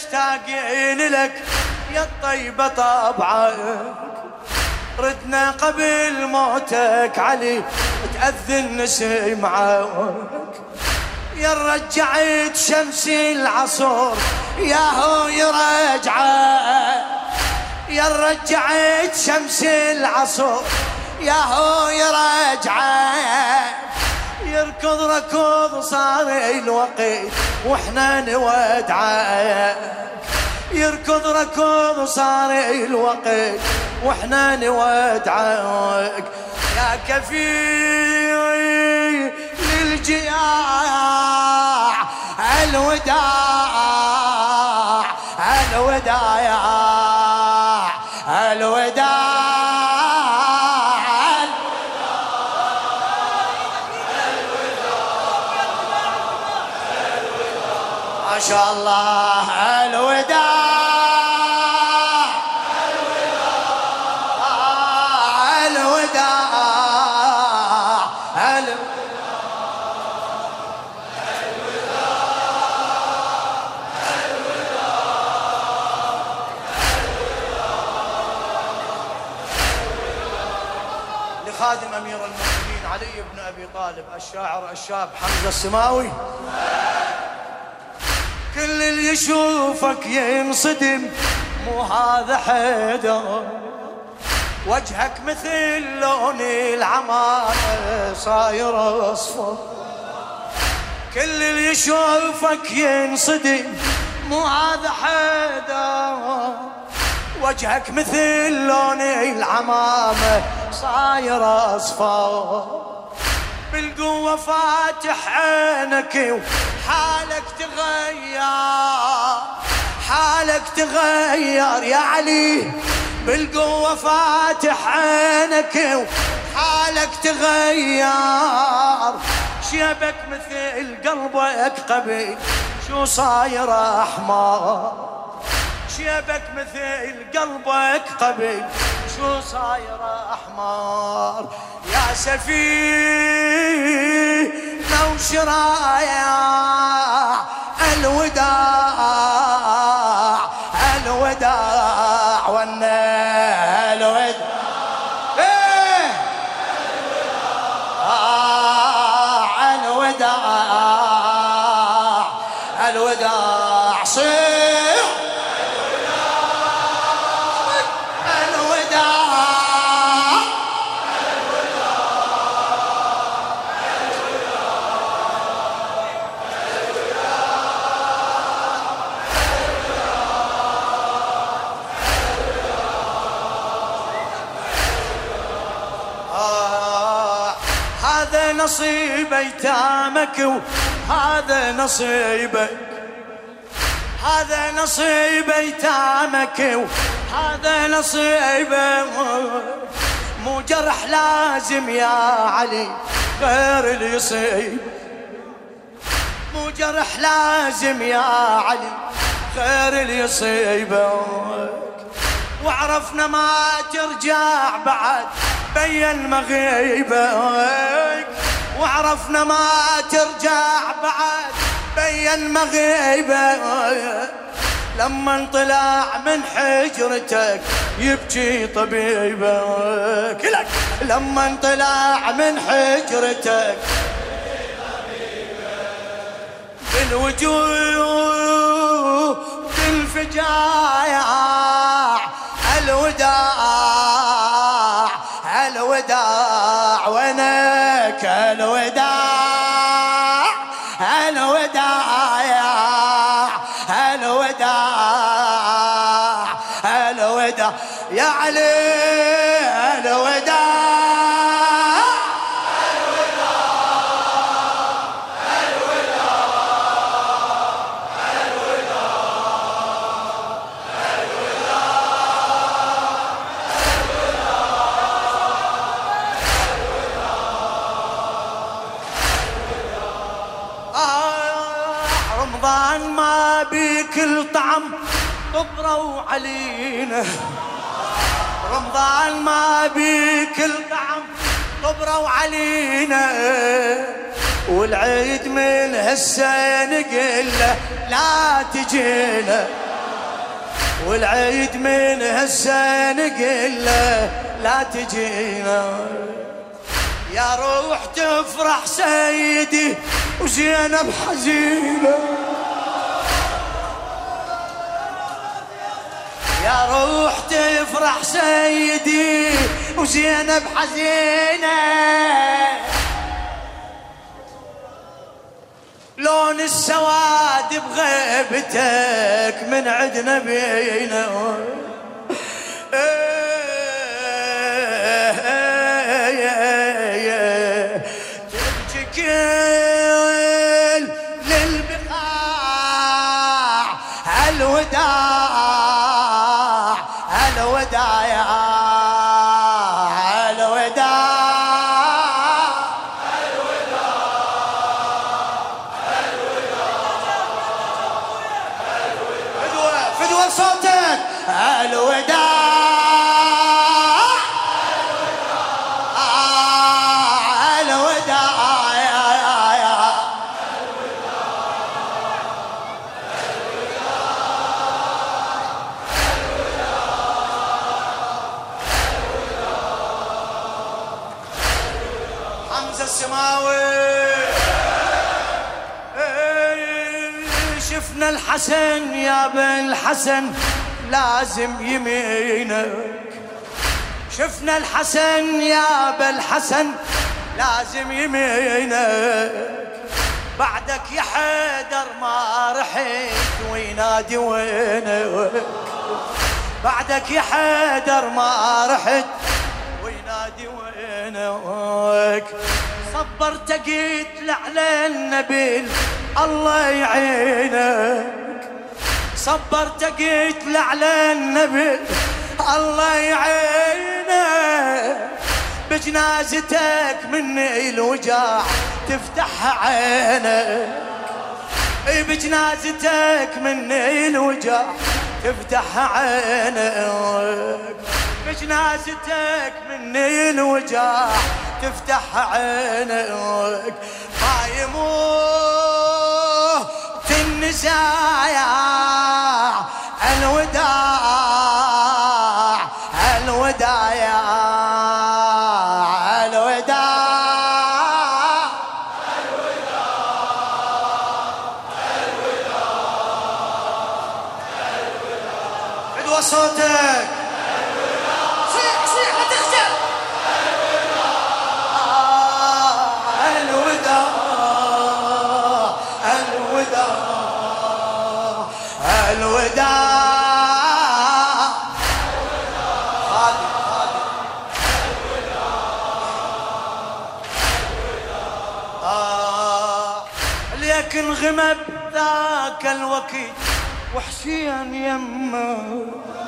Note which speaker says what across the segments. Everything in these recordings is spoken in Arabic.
Speaker 1: مشتاقين لك يا الطيبة طبعك، ردنا قبل موتك علي تأذن نسمعك، يا رجعت شمس العصر يا هو يرجعك، يا رجعت شمس العصر يا هو يرجعك، يركض ركض صار الوقت واحنا نودعك، يركض ركض صار الوقت واحنا نودعك، يا كفيل للجياع الوداع الوداع الوداع ما شاء الله الوداع خادم أمير المؤمنين علي بن أبي طالب الشاعر الشاب حمزة السماوي، كل اللي يشوفك ينصدم مو هذا حيدر، وجهك مثل لون العمامة صاير أصفر، كل اللي يشوفك ينصدم مو هذا حيدر، وجهك مثل لون العمامة صاير أصفر، بالقوة فاتح عينك وحالك تغير، حالك تغير يا علي، بالقوة فاتح عينك وحالك تغير، شيبك مثل قلبك قبل شو صاير أحمر، شيبك مثل قلبك قبل شو صاير أحمر، يا سفينة وشرايع الوداع الوداع والنهل الوداع الوداع الوداع صير هذا نصيب ايتامك وهذا نصيبك، هذا نصيب ايتامك وهذا نصيبك، مو جرح لازم يا علي غير اللي يصيب، مو جرح لازم يا علي غير اللي يصيبك، وعرفنا ما ترجع بعد بين مغيبك، وعرفنا ما ترجع بعد بين مغيبك، لما انطلع من حجرتك يبكي طبيبك لك، لما انطلع من حجرتك بالوجوه بالفجايع الوداع الوداع وينك الوداع الوداع الوداع الوداع يا علي الوداع رمضان ما بكل طعم طبروا علينا، رمضان ما بكل طعم طبروا علينا، والعيد من هسه نقله لا تجينا، والعيد من هسه نقول له لا تجينا. يا روح تفرح سيدي وزينب حزينة، يا روح تفرح سيدي وزينب حزينة. لون السواد بغيبتك من عدنا بينا. تبكي كل للبقاع الوداع الوداع يا صوتك الوداع الوداع يا حمزة السماوي. شفنا الحسن يا بن الحسن لازم يمينك، شفنا الحسن يا بن الحسن لازم يمينك. بعدك يا حيدر ما رحت وينادي وينك، بعدك يا حيدر ما رحت وينادي وينك. صبرت قيت على النبي الله يعينك، صبرت قيت على النبي الله يعينك. بجنازتك مني الوجاع تفتح عينك، بجنازتك مني الوجاع تفتح عينك، بجنازتك مني الوجاع تفتح عينك. ما يموت النزايا الوداع الوداع يا الوداع فدوى صوتك صيح صيح لا تخجل. الوداع الوداع الوداع خالد لكن غمب ذاك الوقت وحشيا يمه،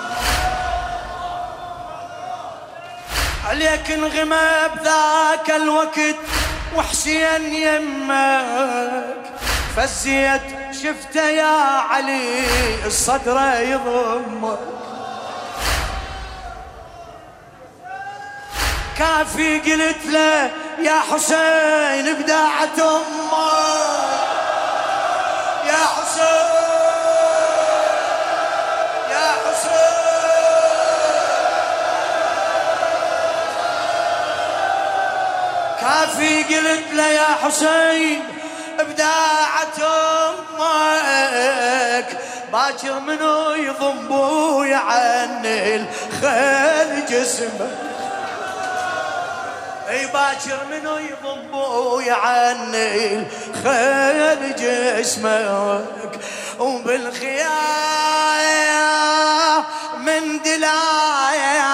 Speaker 1: لكن غمب ذاك الوقت وحشيا يمك. فالزيت شفته يا علي الصدر يضمك، كافي قلت له يا حسين بداعة امك. يا حسين يا حسين كافي قلت له يا حسين بداعة امك. باكر منو يضم بوي عني الخيل جسمك، اي باكر منو يضم بوي عني الخيل جسمك. وبالخيال من دلايا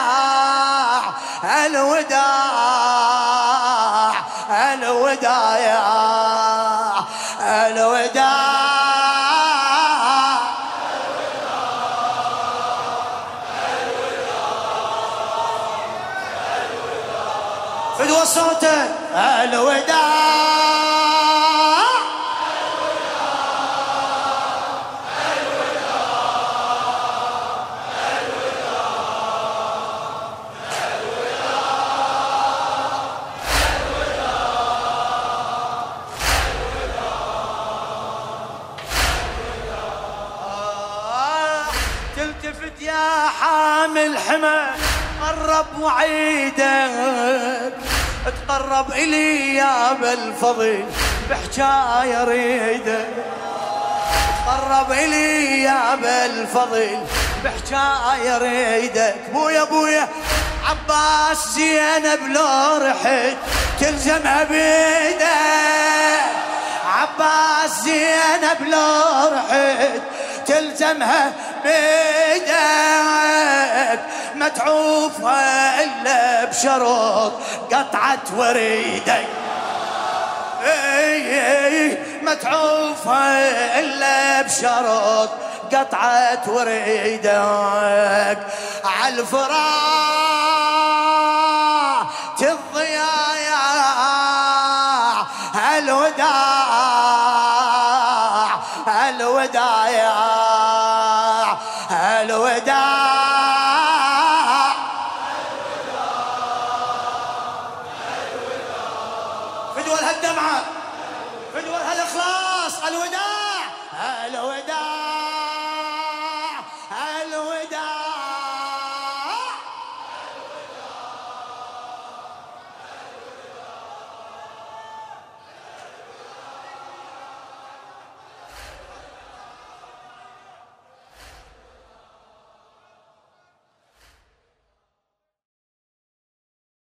Speaker 1: الوداع الوداع يا الوداع فدوى صوتك الوداع تلتفت حمى قرب وعيدك تقرب إلي يا أبا الفضل بحجاية ريدك تقرب إلي يا أبا الفضل بحجاية ريدك بويا بويا عباس زينب لو رحت تلزمها بيدك عباس زينب لو رحت تلزمها بيدك ما تعوفها إلا بشروط قطعة وريدك ما تعوفها إلا بشروط قطعة وريدك عالفراق الضياع الوداع الوداع الوداع فدوى الهالدمعة